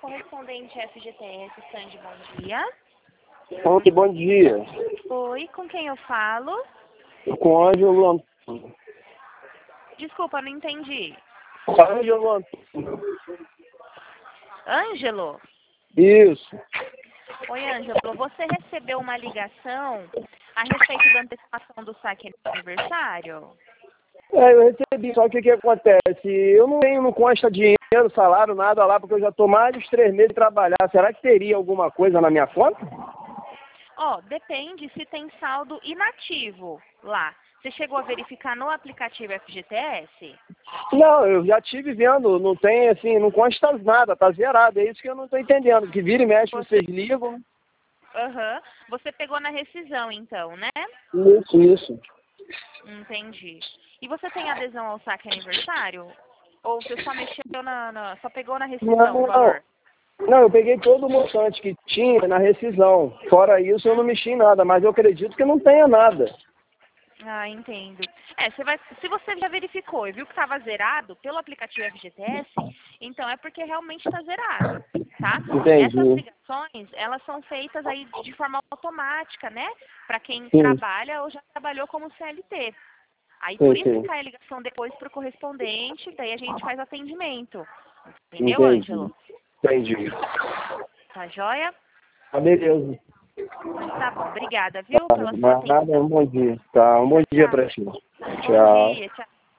correspondente FGTS Sandy, bom dia. Oi, bom dia. Oi, com quem eu falo? Com o Ângelo Antônio. Desculpa, não entendi. Ângelo Antônio. Ângelo? Isso. Oi, Ângelo, você recebeu uma ligação a respeito da antecipação do saque aniversário? Eu recebi, só que o que acontece? Eu não consta dinheiro, salário, nada lá, porque eu já estou mais de 3 meses de trabalhar. Será que teria alguma coisa na minha conta? Depende se tem saldo inativo lá. Você chegou a verificar no aplicativo FGTS? Não, eu já estive vendo, não tem assim, não consta nada, tá zerado. É isso que eu não estou entendendo, que vira e mexe, vocês ligam. Aham. Você pegou na rescisão, então, né? Isso. Entendi. E você tem adesão ao saque aniversário? Ou você só mexeu só pegou na rescisão o valor? Não, eu peguei todo o montante que tinha na rescisão. Fora isso, eu não mexi em nada, mas eu acredito que não tenha nada. Ah, entendo. Se você já verificou e viu que estava zerado pelo aplicativo FGTS, então é porque realmente está zerado, tá? Entendi. Essas ligações, elas são feitas aí de forma automática, né? Para quem Sim. trabalha ou já trabalhou como CLT. Aí por isso que cai a ligação depois para o correspondente, daí a gente faz atendimento. Entendeu, Ângelo? Entendi. Tá joia? Tá, beleza. Mas tá bom, obrigada, viu, pela sua Nada, atenção. um bom dia. Tá, um bom dia Tchau. pra ti. Bom Tchau. dia, tchau.